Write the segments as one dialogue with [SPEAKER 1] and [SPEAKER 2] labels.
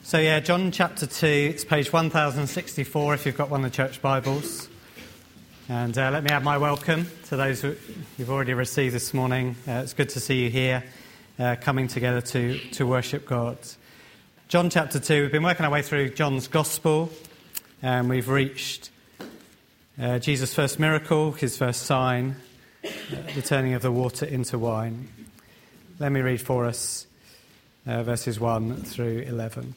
[SPEAKER 1] John chapter 2, it's page 1064 if you've got one of the church Bibles. And let me add my welcome to those you've already received this morning. It's good to see you here, coming together to worship God. John chapter 2, we've been working our way through John's Gospel, and we've reached Jesus' first miracle, his first sign, the turning of the water into wine. Let me read for us verses 1 through 11.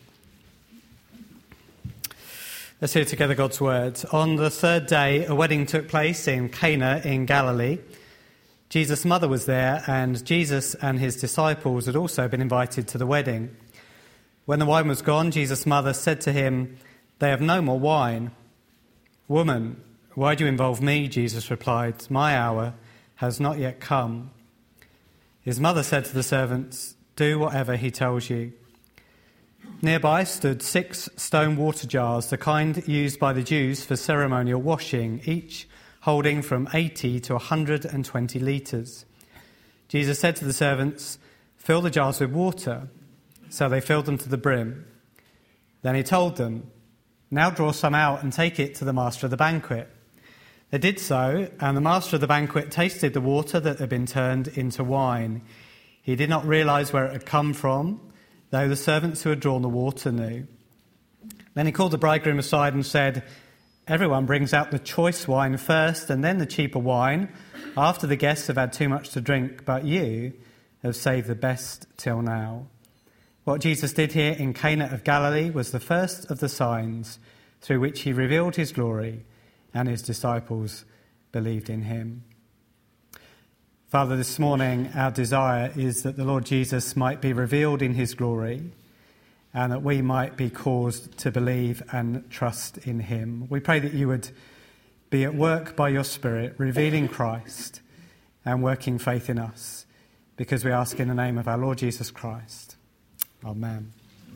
[SPEAKER 1] Let's hear together God's word. On the third day, a wedding took place in Cana in Galilee. Jesus' mother was there, and Jesus and his disciples had also been invited to the wedding. When the wine was gone, Jesus' mother said to him, "They have no more wine." "Woman, why do you involve me?" Jesus replied, "My hour has not yet come." His mother said to the servants, "Do whatever he tells you." Nearby stood 6 stone water jars, the kind used by the Jews for ceremonial washing, each holding from 80 to 120 litres. Jesus said to the servants, "Fill the jars with water." So they filled them to the brim. Then he told them, "Now draw some out and take it to the master of the banquet." They did so, and the master of the banquet tasted the water that had been turned into wine. He did not realise where it had come from, though the servants who had drawn the water knew. Then he called the bridegroom aside and said, "Everyone brings out the choice wine first and then the cheaper wine, after the guests have had too much to drink, but you have saved the best till now." What Jesus did here in Cana of Galilee was the first of the signs through which he revealed his glory, and his disciples believed in him. Father, this morning our desire is that the Lord Jesus might be revealed in his glory and that we might be caused to believe and trust in him. We pray that you would be at work by your Spirit, revealing Christ and working faith in us, because we ask in the name of our Lord Jesus Christ. Amen.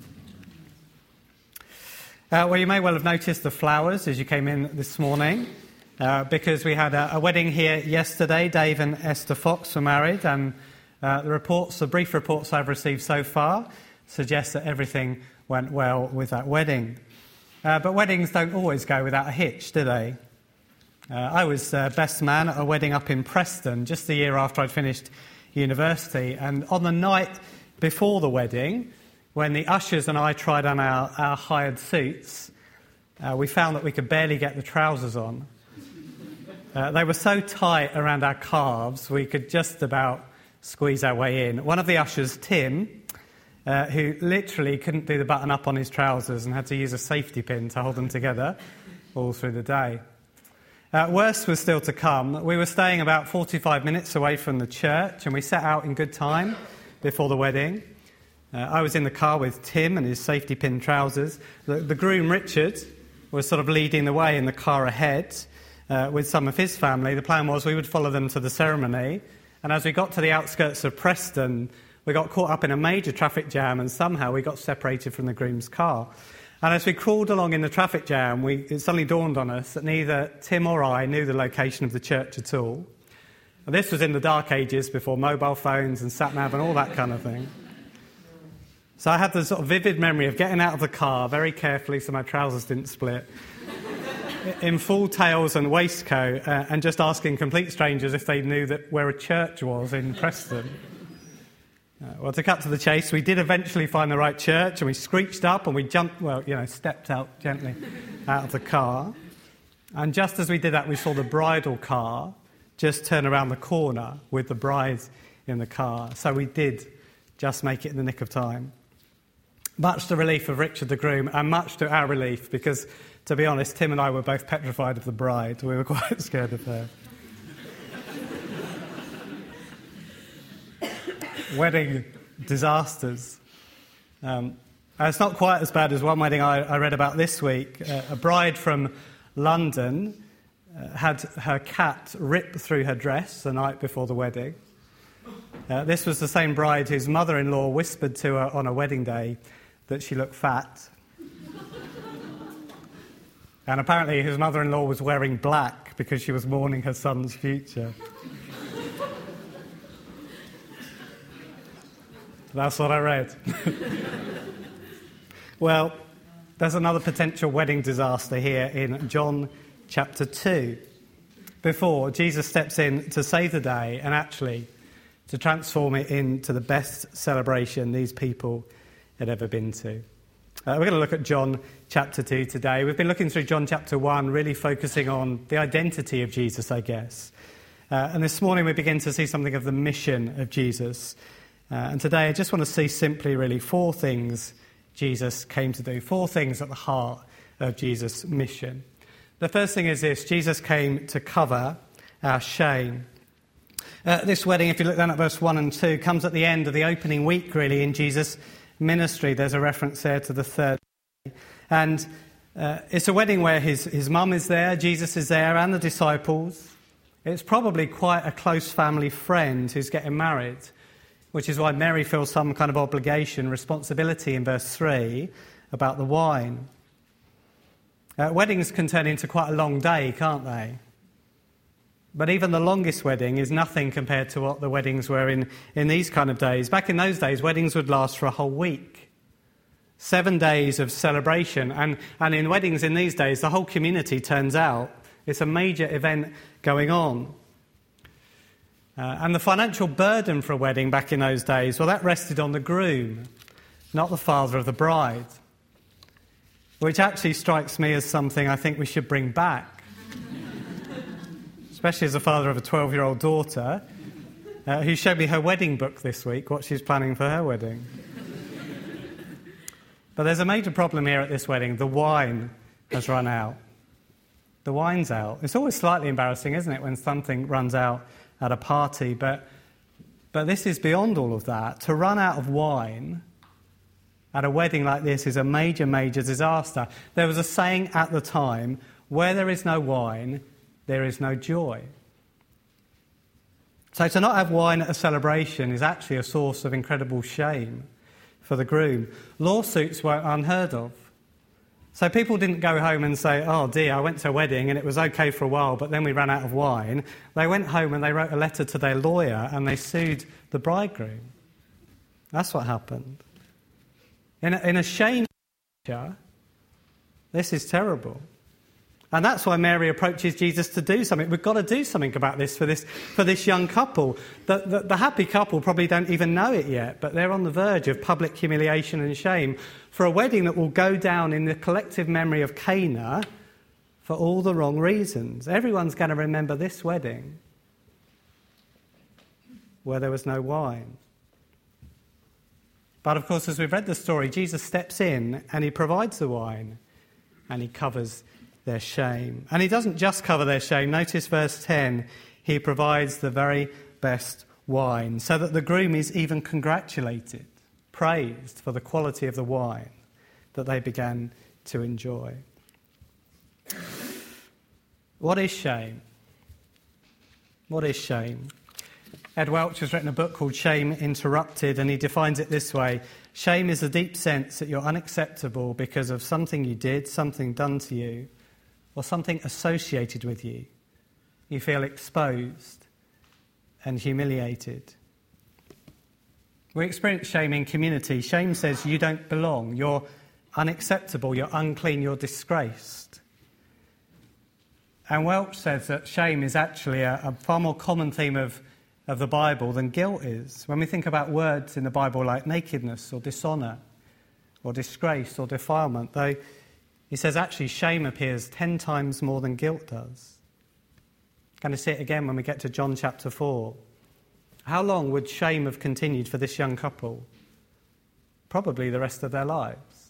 [SPEAKER 1] You may well have noticed the flowers as you came in this morning. Because we had a wedding here yesterday. Dave and Esther Fox were married, and the brief reports I've received so far suggest that everything went well with that wedding. But weddings don't always go without a hitch, do they? I was best man at a wedding up in Preston just the year after I'd finished university, and on the night before the wedding, when the ushers and I tried on our hired suits, we found that we could barely get the trousers on. They were so tight around our calves, we could just about squeeze our way in. One of the ushers, Tim, who literally couldn't do the button up on his trousers and had to use a safety pin to hold them together all through the day. Worse was still to come. We were staying about 45 minutes away from the church, and we set out in good time before the wedding. I was in the car with Tim and his safety pin trousers. The groom, Richard, was sort of leading the way in the car ahead. With some of his family. The plan was we would follow them to the ceremony, and as we got to the outskirts of Preston, we got caught up in a major traffic jam, and somehow we got separated from the groom's car. And as we crawled along in the traffic jam, it suddenly dawned on us that neither Tim or I knew the location of the church at all. And this was in the dark ages, before mobile phones and sat-nav and all that kind of thing. So I had the sort of vivid memory of getting out of the car very carefully so my trousers didn't split, in full tails and waistcoat, and just asking complete strangers if they knew where a church was in Preston. To cut to the chase, we did eventually find the right church, and we screeched up and we stepped out gently out of the car. And just as we did that, we saw the bridal car just turn around the corner with the bride in the car. So we did just make it in the nick of time. Much to the relief of Richard the groom, and much to our relief, because to be honest, Tim and I were both petrified of the bride. We were quite scared of her. Wedding disasters. It's not quite as bad as one wedding I read about this week. A bride from London had her cat rip through her dress the night before the wedding. This was the same bride whose mother-in-law whispered to her on a wedding day that she looked fat. And apparently his mother-in-law was wearing black because she was mourning her son's future. That's what I read. Well, there's another potential wedding disaster here in John chapter 2. Before Jesus steps in to save the day and actually to transform it into the best celebration these people had ever been to. We're going to look at John chapter 2 today. We've been looking through John chapter 1, really focusing on the identity of Jesus, I guess. And this morning we begin to see something of the mission of Jesus. And today I just want to see simply really four things Jesus came to do, four things at the heart of Jesus' mission. The first thing is this: Jesus came to cover our shame. This wedding, if you look down at verse 1 and 2, comes at the end of the opening week, really, in Jesus' ministry. There's a reference there to the third day. And it's a wedding where his mum is there, Jesus is there, and the disciples. It's probably quite a close family friend who's getting married, which is why Mary feels some kind of obligation, responsibility in verse 3 about the wine. Weddings can turn into quite a long day, can't they? But even the longest wedding is nothing compared to what the weddings were in these kind of days. Back in those days, weddings would last for a whole week. 7 days of celebration. And in weddings in these days, the whole community turns out. It's a major event going on. And the financial burden for a wedding back in those days, well, that rested on the groom, not the father of the bride. Which actually strikes me as something I think we should bring back. Especially as a father of a 12-year-old daughter who showed me her wedding book this week, what she's planning for her wedding. But there's a major problem here at this wedding. The wine has run out. The wine's out. It's always slightly embarrassing, isn't it, when something runs out at a party? But this is beyond all of that. To run out of wine at a wedding like this is a major, major disaster. There was a saying at the time, where there is no wine, there is no joy. So to not have wine at a celebration is actually a source of incredible shame for the groom. Lawsuits were unheard of. So people didn't go home and say, oh dear, I went to a wedding and it was okay for a while, but then we ran out of wine. They went home and they wrote a letter to their lawyer and they sued the bridegroom. That's what happened. In a shame picture, this is terrible. And that's why Mary approaches Jesus to do something. We've got to do something about this for this young couple. The happy couple probably don't even know it yet, but they're on the verge of public humiliation and shame for a wedding that will go down in the collective memory of Cana for all the wrong reasons. Everyone's going to remember this wedding where there was no wine. But of course, as we've read the story, Jesus steps in and he provides the wine and he covers their shame. And he doesn't just cover their shame. Notice verse 10, he provides the very best wine so that the groom is even congratulated, praised for the quality of the wine that they began to enjoy. What is shame? What is shame? Ed Welch has written a book called Shame Interrupted, and he defines it this way. Shame is the deep sense that you're unacceptable because of something you did, something done to you, or something associated with you. You feel exposed and humiliated. We experience shame in community. Shame says you don't belong, you're unacceptable, you're unclean, you're disgraced. And Welch says that shame is actually a far more common theme of the Bible than guilt is. When we think about words in the Bible like nakedness or dishonour or disgrace or defilement, though he says actually shame appears 10 times more than guilt does. Going to see it again when we get to John chapter 4. How long would shame have continued for this young couple? Probably the rest of their lives.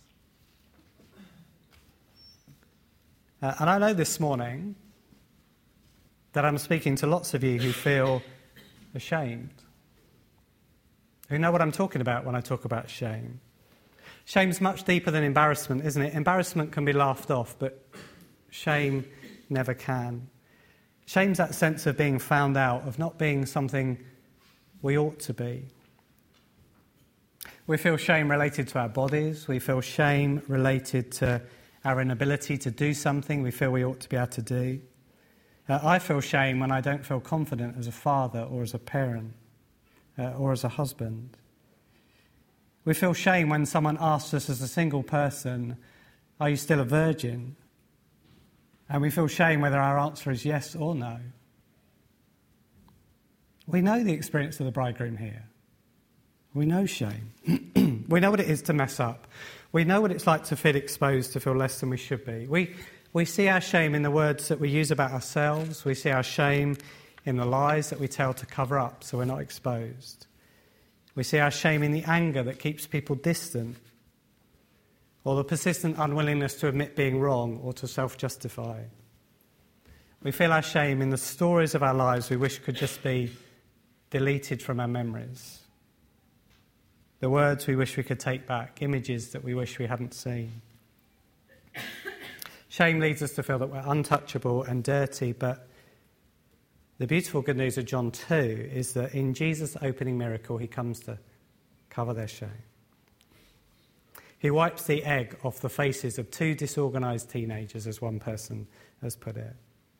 [SPEAKER 1] And I know this morning that I'm speaking to lots of you who feel ashamed, who know what I'm talking about when I talk about shame. Shame's much deeper than embarrassment, isn't it? Embarrassment can be laughed off, but shame never can. Shame's that sense of being found out, of not being something we ought to be. We feel shame related to our bodies. We feel shame related to our inability to do something we feel we ought to be able to do. I feel shame when I don't feel confident as a father or as a parent or as a husband. We feel shame when someone asks us as a single person, are you still a virgin? And we feel shame whether our answer is yes or no. We know the experience of the bridegroom here. We know shame. We know what it is to mess up. We know what it's like to feel exposed, to feel less than we should be. We see our shame in the words that we use about ourselves. We see our shame in the lies that we tell to cover up so we're not exposed. We see our shame in the anger that keeps people distant, or the persistent unwillingness to admit being wrong or to self-justify. We feel our shame in the stories of our lives we wish could just be deleted from our memories. The words we wish we could take back, images that we wish we hadn't seen. Shame leads us to feel that we're untouchable and dirty, but the beautiful good news of John 2 is that in Jesus' opening miracle, he comes to cover their shame. He wipes the egg off the faces of two disorganised teenagers, as one person has put it.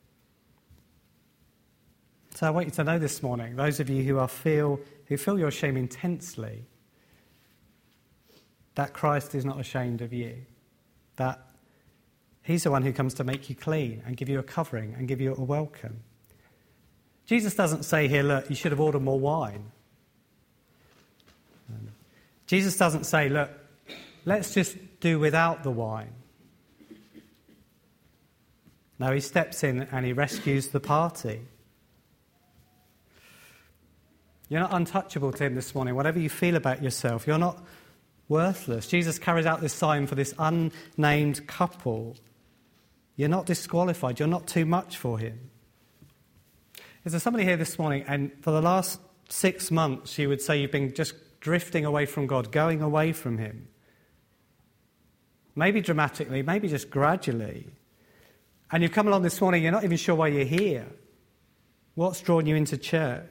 [SPEAKER 1] So I want you to know this morning, those of you who feel your shame intensely, that Christ is not ashamed of you, that he's the one who comes to make you clean and give you a covering and give you a welcome. Jesus doesn't say here, look, you should have ordered more wine. Jesus doesn't say, look, let's just do without the wine. No, he steps in and he rescues the party. You're not untouchable to him this morning. Whatever you feel about yourself, you're not worthless. Jesus carries out this sign for this unnamed couple. You're not disqualified. You're not too much for him. Is there somebody here this morning, and for the last 6 months you would say you've been just drifting away from God, going away from him? Maybe dramatically, maybe just gradually. And you've come along this morning, you're not even sure why you're here. What's drawn you into church?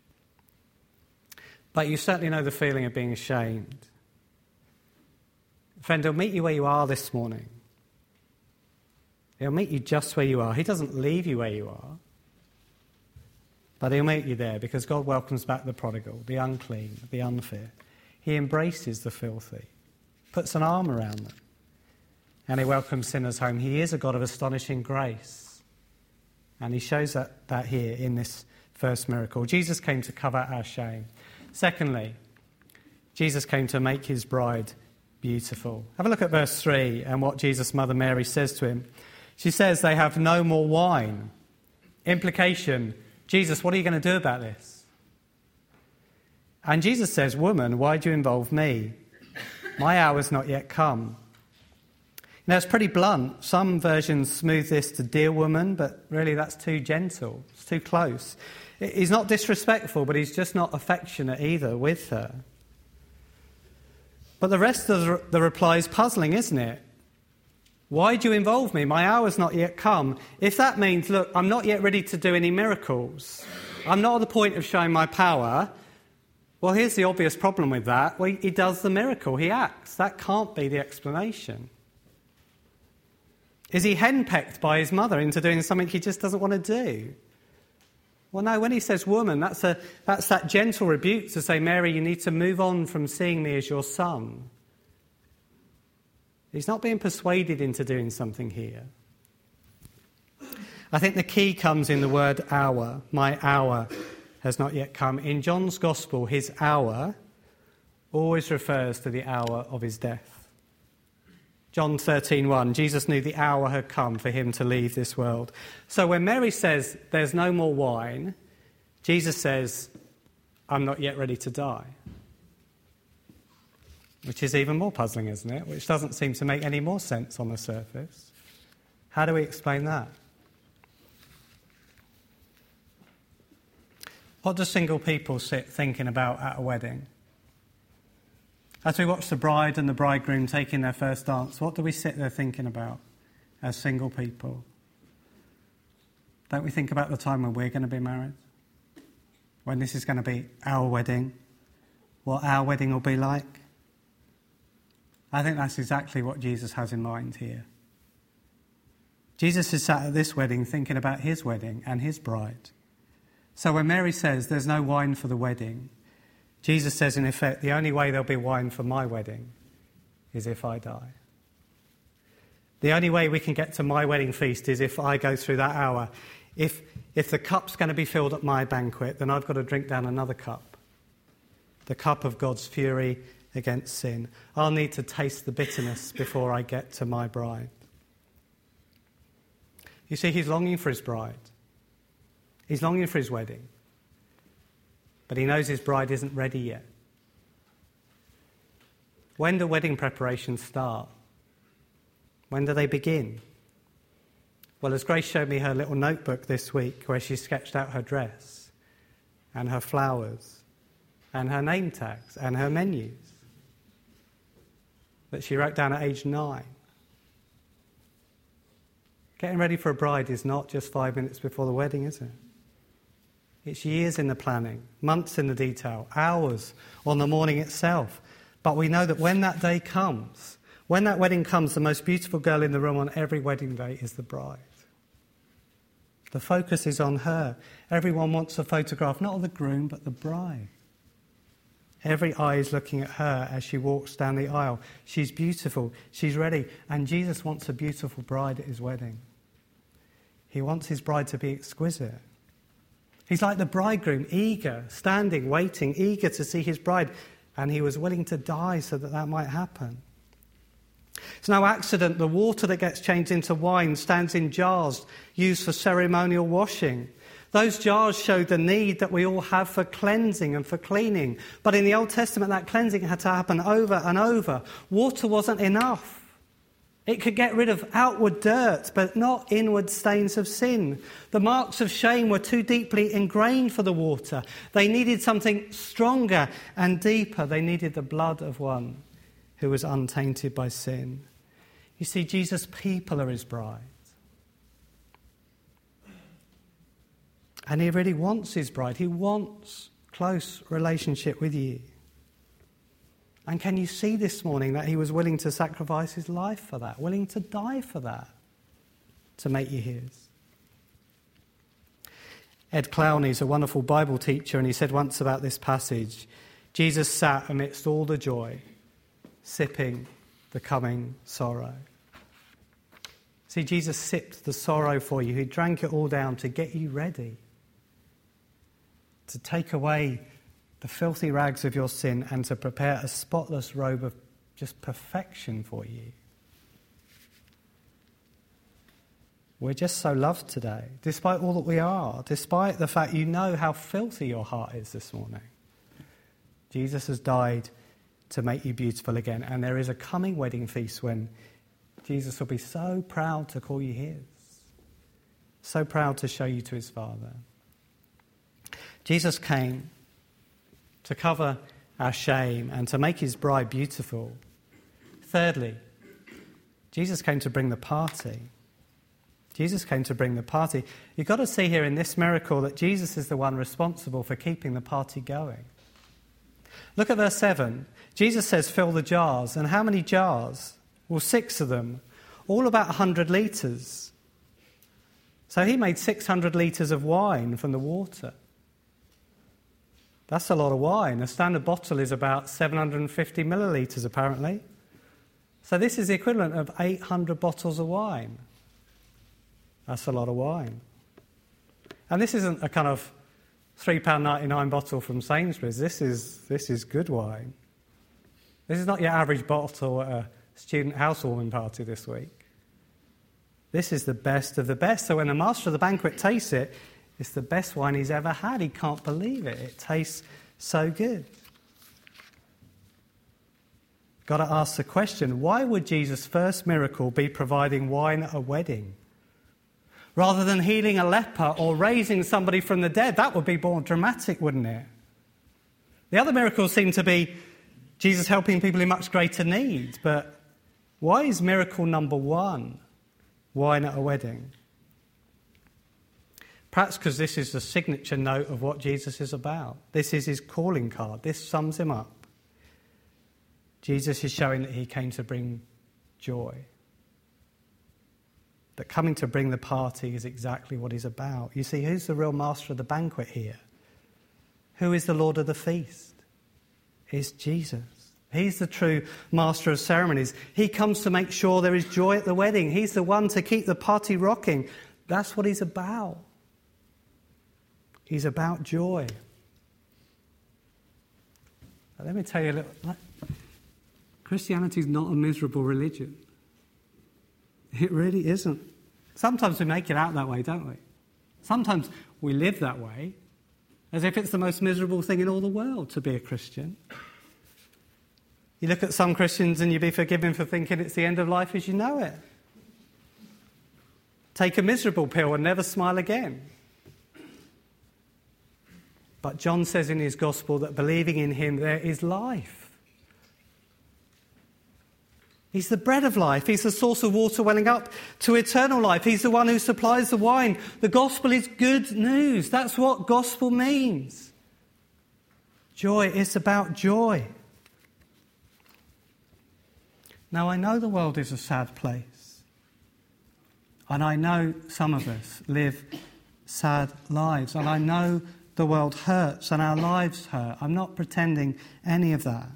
[SPEAKER 1] But you certainly know the feeling of being ashamed. Friend, he'll meet you where you are this morning. He'll meet you just where you are. He doesn't leave you where you are. But he'll meet you there because God welcomes back the prodigal, the unclean, the unfit. He embraces the filthy, puts an arm around them, and he welcomes sinners home. He is a God of astonishing grace. And he shows that here in this first miracle. Jesus came to cover our shame. Secondly, Jesus came to make his bride beautiful. Have a look at verse 3 and what Jesus' mother Mary says to him. She says, they have no more wine. Implication, Jesus, what are you going to do about this? And Jesus says, woman, why do you involve me? My hour's not yet come. Now, it's pretty blunt. Some versions smooth this to dear woman, but really that's too gentle. It's too close. He's not disrespectful, but he's just not affectionate either with her. But the rest of the reply is puzzling, isn't it? Why do you involve me? My hour's not yet come. If that means, look, I'm not yet ready to do any miracles, I'm not at the point of showing my power, well, here's the obvious problem with that. Well, he does the miracle, he acts. That can't be the explanation. Is he henpecked by his mother into doing something he just doesn't want to do? Well, no, when he says woman, that's that gentle rebuke to say, Mary, you need to move on from seeing me as your son. He's not being persuaded into doing something here. I think the key comes in the word hour. My hour has not yet come. In John's Gospel, his hour always refers to the hour of his death. John 13:1, Jesus knew the hour had come for him to leave this world. So when Mary says, there's no more wine, Jesus says, I'm not yet ready to die. Which is even more puzzling, isn't it? Which doesn't seem to make any more sense on the surface. How do we explain that? What do single people sit thinking about at a wedding? As we watch the bride and the bridegroom taking their first dance, what do we sit there thinking about as single people? Don't we think about the time when we're going to be married? When this is going to be our wedding? What our wedding will be like? I think that's exactly what Jesus has in mind here. Jesus is sat at this wedding thinking about his wedding and his bride. So when Mary says there's no wine for the wedding, Jesus says, in effect, the only way there'll be wine for my wedding is if I die. The only way we can get to my wedding feast is if I go through that hour. If the cup's going to be filled at my banquet, then I've got to drink down another cup. The cup of God's fury against sin. I'll need to taste the bitterness before I get to my bride. You see, he's longing for his bride. He's longing for his wedding. But he knows his bride isn't ready yet. When do wedding preparations start? When do they begin? Well, as Grace showed me her little notebook this week where she sketched out her dress and her flowers and her name tags and her menus that she wrote down at age 9. Getting ready for a bride is not just 5 minutes before the wedding, is it? It's years in the planning, months in the detail, hours on the morning itself. But we know that when that day comes, when that wedding comes, the most beautiful girl in the room on every wedding day is the bride. The focus is on her. Everyone wants a photograph, not of the groom, but the bride. Every eye is looking at her as she walks down the aisle. She's beautiful, she's ready, and Jesus wants a beautiful bride at his wedding. He wants his bride to be exquisite. He's like the bridegroom, eager, standing, waiting, eager to see his bride, and he was willing to die so that that might happen. It's no accident the water that gets changed into wine stands in jars used for ceremonial washing. Those jars show the need that we all have for cleansing and for cleaning. But in the Old Testament, that cleansing had to happen over and over. Water wasn't enough. It could get rid of outward dirt, but not inward stains of sin. The marks of shame were too deeply ingrained for the water. They needed something stronger and deeper. They needed the blood of one who was untainted by sin. You see, Jesus' people are his bride. And he really wants his bride. He wants close relationship with you. And can you see this morning that he was willing to sacrifice his life for that, willing to die for that, to make you his? Ed Clowney is a wonderful Bible teacher, and he said once about this passage, Jesus sat amidst all the joy, sipping the coming sorrow. See, Jesus sipped the sorrow for you. He drank it all down to get you ready, to take away the filthy rags of your sin and to prepare a spotless robe of just perfection for you. We're just so loved today, despite all that we are, despite the fact you know how filthy your heart is this morning. Jesus has died to make you beautiful again, and there is a coming wedding feast when Jesus will be so proud to call you his, so proud to show you to his Father. Jesus came to cover our shame and to make his bride beautiful. Thirdly, Jesus came to bring the party. Jesus came to bring the party. You've got to see here in this miracle that Jesus is the one responsible for keeping the party going. Look at verse 7. Jesus says, fill the jars. And how many jars? Well, 6 of them, all about 100 litres. So he made 600 litres of wine from the water. That's a lot of wine. A standard bottle is about 750 millilitres, apparently. So this is the equivalent of 800 bottles of wine. That's a lot of wine. And this isn't a kind of £3.99 bottle from Sainsbury's. This is good wine. This is not your average bottle at a student housewarming party this week. This is the best of the best. So when the master of the banquet tastes it, it's the best wine he's ever had. He can't believe it. It tastes so good. Got to ask the question, why would Jesus' first miracle be providing wine at a wedding? Rather than healing a leper or raising somebody from the dead, that would be more dramatic, wouldn't it? The other miracles seem to be Jesus helping people in much greater need. But why is miracle number 1 wine at a wedding? Perhaps because this is the signature note of what Jesus is about. This is his calling card. This sums him up. Jesus is showing that he came to bring joy. That coming to bring the party is exactly what he's about. You see, who's the real master of the banquet here? Who is the Lord of the feast? is Jesus. He's the true master of ceremonies. He comes to make sure there is joy at the wedding. He's the one to keep the party rocking. That's what he's about. He's about joy. But let me tell you a little. Christianity is not a miserable religion. It really isn't. Sometimes we make it out that way, don't we? Sometimes we live that way, as if it's the most miserable thing in all the world to be a Christian. You look at some Christians and you'd be forgiven for thinking it's the end of life as you know it. Take a miserable pill and never smile again. But John says in his gospel that believing in him there is life. He's the bread of life. He's the source of water welling up to eternal life. He's the one who supplies the wine. The gospel is good news. That's what gospel means. Joy is about joy. Now, I know the world is a sad place. And I know some of us live sad lives. And I know the world hurts and our lives hurt. I'm not pretending any of that.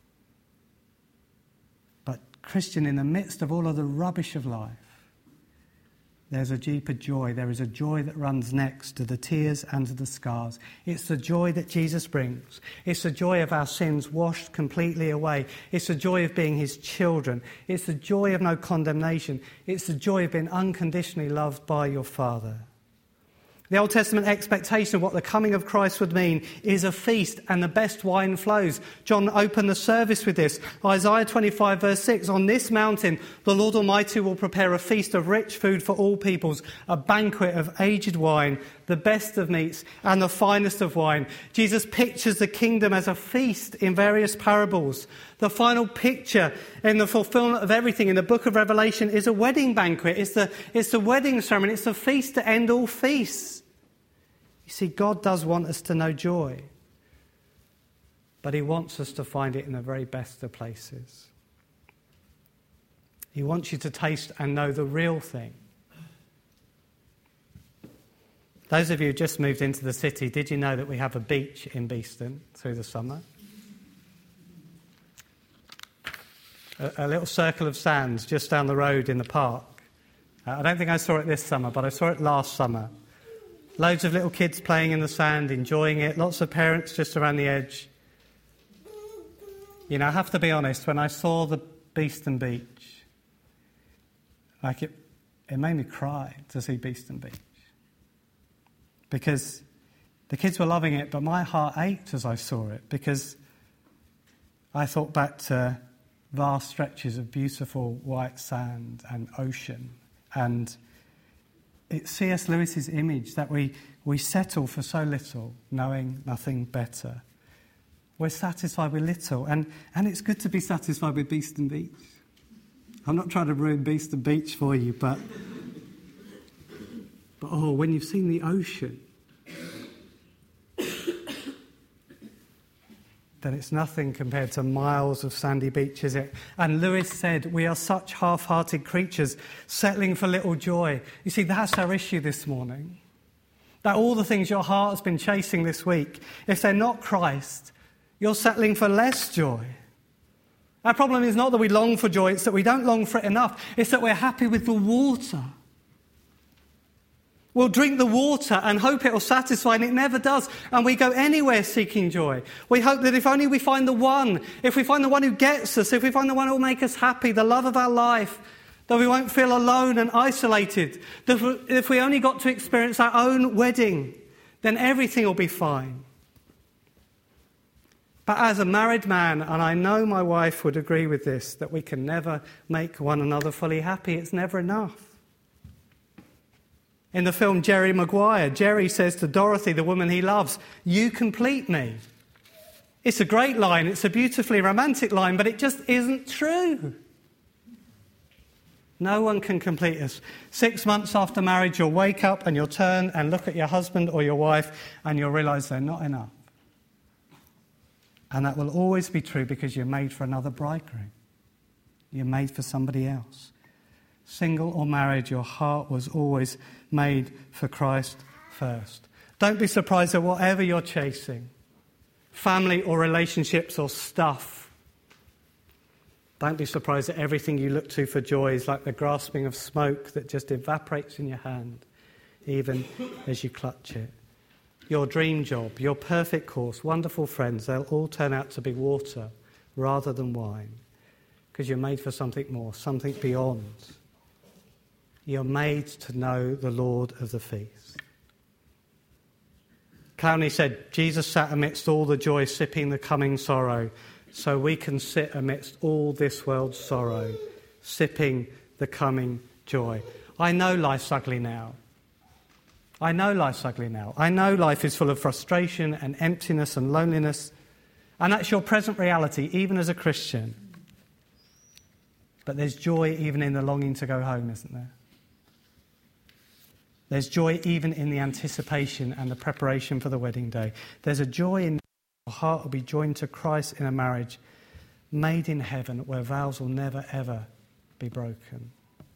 [SPEAKER 1] But Christian, in the midst of all of the rubbish of life, there's a deeper joy. There is a joy that runs next to the tears and to the scars. It's the joy that Jesus brings. It's the joy of our sins washed completely away. It's the joy of being his children. It's the joy of no condemnation. It's the joy of being unconditionally loved by your Father. The Old Testament expectation of what the coming of Christ would mean is a feast, and the best wine flows. John opened the service with this. Isaiah 25 verse 6, on this mountain the Lord Almighty will prepare a feast of rich food for all peoples, a banquet of aged wine, the best of meats and the finest of wine. Jesus pictures the kingdom as a feast in various parables. The final picture in the fulfillment of everything in the book of Revelation is a wedding banquet. It's the wedding ceremony. It's a feast to end all feasts. You see, God does want us to know joy, but he wants us to find it in the very best of places. He wants you to taste and know the real thing. Those of you who just moved into the city, did you know that we have a beach in Beeston through the summer? A little circle of sand just down the road in the park. I don't think I saw it this summer, but I saw it last summer. Loads of little kids playing in the sand, enjoying it. Lots of parents just around the edge. You know, I have to be honest, when I saw the Beeston Beach, it made me cry to see Beeston Beach. Because the kids were loving it, but my heart ached as I saw it, because I thought back to vast stretches of beautiful white sand and ocean, and it's C.S. Lewis's image that we settle for so little, knowing nothing better. We're satisfied with little, and it's good to be satisfied with Beeston Beach. I'm not trying to ruin Beeston Beach for you, but when you've seen the ocean, then it's nothing compared to miles of sandy beaches. And Lewis said, we are such half-hearted creatures, settling for little joy. You see, that's our issue this morning. That all the things your heart has been chasing this week, if they're not Christ, you're settling for less joy. Our problem is not that we long for joy, it's that we don't long for it enough. It's that we're happy with the water. We'll drink the water and hope it will satisfy, and it never does. And we go anywhere seeking joy. We hope that if only we find the one, if we find the one who gets us, if we find the one who will make us happy, the love of our life, that we won't feel alone and isolated, that if we only got to experience our own wedding, then everything will be fine. But as a married man, and I know my wife would agree with this, that we can never make one another fully happy. It's never enough. In the film Jerry Maguire, Jerry says to Dorothy, the woman he loves, "You complete me." It's a great line, it's a beautifully romantic line, but it just isn't true. No one can complete us. 6 months after marriage, you'll wake up and you'll turn and look at your husband or your wife and you'll realise they're not enough. And that will always be true because you're made for another bridegroom. You're made for somebody else. Single or married, your heart was always made for Christ first. Don't be surprised at whatever you're chasing. family or relationships or stuff. Don't be surprised that everything you look to for joy is like the grasping of smoke that just evaporates in your hand, even as you clutch it. Your dream job, your perfect course, wonderful friends, they'll all turn out to be water rather than wine, because you're made for something more, something beyond. You're made to know the Lord of the feast. Clowney said, Jesus sat amidst all the joy, sipping the coming sorrow, so we can sit amidst all this world's sorrow, sipping the coming joy. I know life's ugly now. I know life's ugly now. I know life is full of frustration and emptiness and loneliness, and that's your present reality, even as a Christian. But there's joy even in the longing to go home, isn't there? There's joy even in the anticipation and the preparation for the wedding day. There's a joy in your heart will be joined to Christ in a marriage made in heaven where vows will never, ever be broken.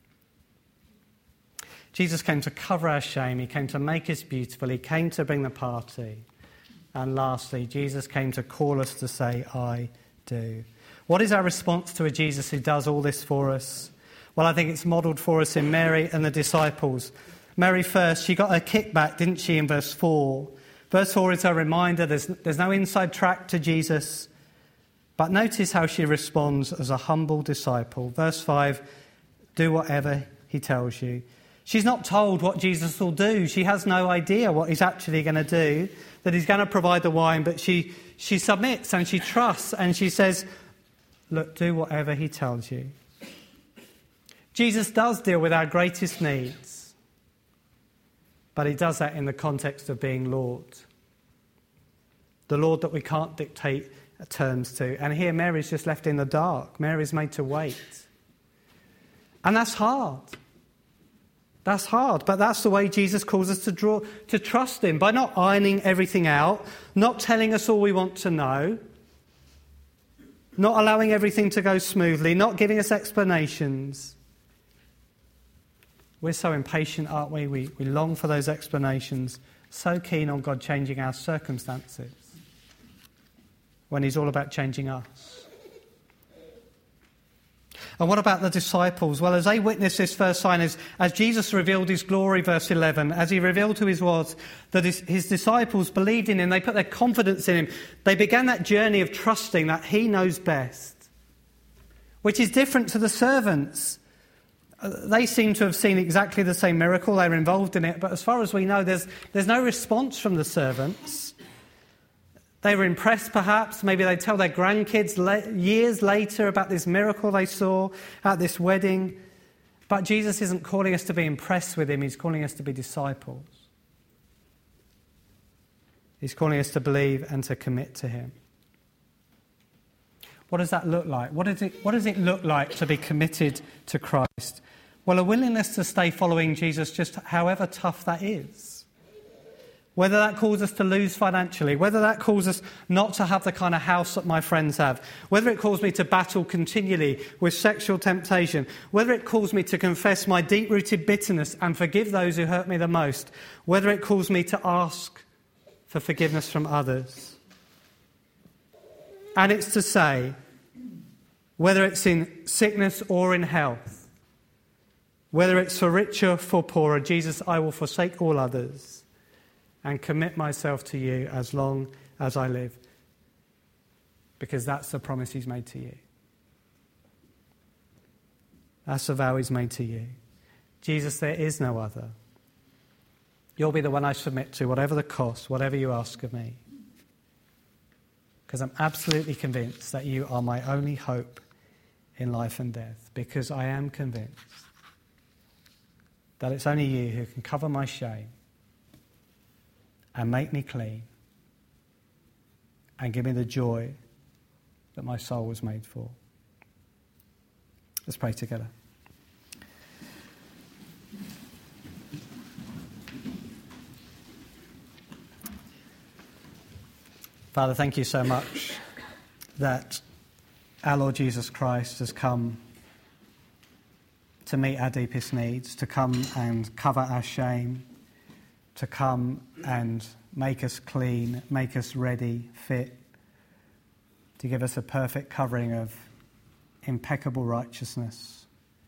[SPEAKER 1] Jesus came to cover our shame. He came to make us beautiful. He came to bring the party. And lastly, Jesus came to call us to say, I do. What is our response to a Jesus who does all this for us? Well, I think it's modelled for us in Mary and the disciples. Mary first, she got her kickback, didn't she, in verse 4. Verse 4 is a reminder there's no inside track to Jesus. But notice how she responds as a humble disciple. Verse 5, do whatever he tells you. She's not told what Jesus will do. She has no idea what he's actually going to do, that he's going to provide the wine, but she submits and she trusts and she says, look, do whatever he tells you. Jesus does deal with our greatest needs, but he does that in the context of being Lord. The Lord that we can't dictate terms to. And here Mary's just left in the dark. Mary's made to wait. And that's hard. That's hard, but that's the way Jesus calls us to trust him, by not ironing everything out, not telling us all we want to know, not allowing everything to go smoothly, not giving us explanations. We're so impatient, aren't we? We long for those explanations, so keen on God changing our circumstances, when he's all about changing us. And what about the disciples? Well, as they witnessed this first sign, as Jesus revealed his glory, verse 11, as he revealed who he was, that his disciples believed in him, they put their confidence in him. They began that journey of trusting that he knows best, which is different to the servants. They seem to have seen exactly the same miracle. They were involved in it. But as far as we know, there's no response from the servants. They were impressed, perhaps. Maybe they tell their grandkids years later about this miracle they saw at this wedding. But Jesus isn't calling us to be impressed with him. He's calling us to be disciples. He's calling us to believe and to commit to him. What does that look like? What does it look like to be committed to Christ? Well, a willingness to stay following Jesus, just however tough that is. Whether that calls us to lose financially, whether that calls us not to have the kind of house that my friends have, whether it calls me to battle continually with sexual temptation, whether it calls me to confess my deep-rooted bitterness and forgive those who hurt me the most, whether it calls me to ask for forgiveness from others. And it's to say, whether it's in sickness or in health, whether it's for richer, for poorer, Jesus, I will forsake all others and commit myself to you as long as I live. Because that's the promise he's made to you. That's the vow he's made to you. Jesus, there is no other. You'll be the one I submit to, whatever the cost, whatever you ask of me. Because I'm absolutely convinced that you are my only hope in life and death. Because I am convinced that it's only you who can cover my shame and make me clean and give me the joy that my soul was made for. Let's pray together. Father, thank you so much that our Lord Jesus Christ has come to meet our deepest needs, to come and cover our shame, to come and make us clean, make us ready, fit to give us a perfect covering of impeccable righteousness,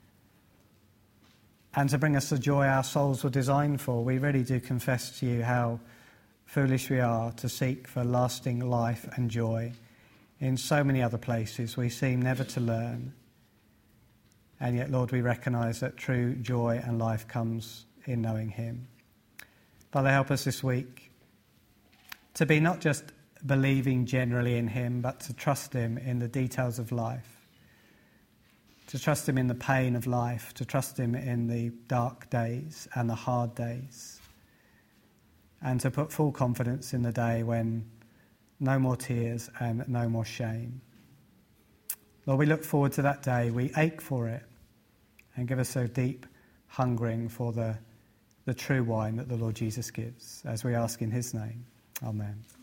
[SPEAKER 1] and to bring us the joy our souls were designed for. We really do confess to you how foolish we are to seek for lasting life and joy in so many other places we seem never to learn. And yet, Lord, we recognise that true joy and life comes in knowing him. Father, help us this week to be not just believing generally in him, but to trust him in the details of life, to trust him in the pain of life, to trust him in the dark days and the hard days, and to put full confidence in the day when no more tears and no more shame. Lord, we look forward to that day. We ache for it, and give us a deep hungering for the true wine that the Lord Jesus gives, as we ask in his name. Amen.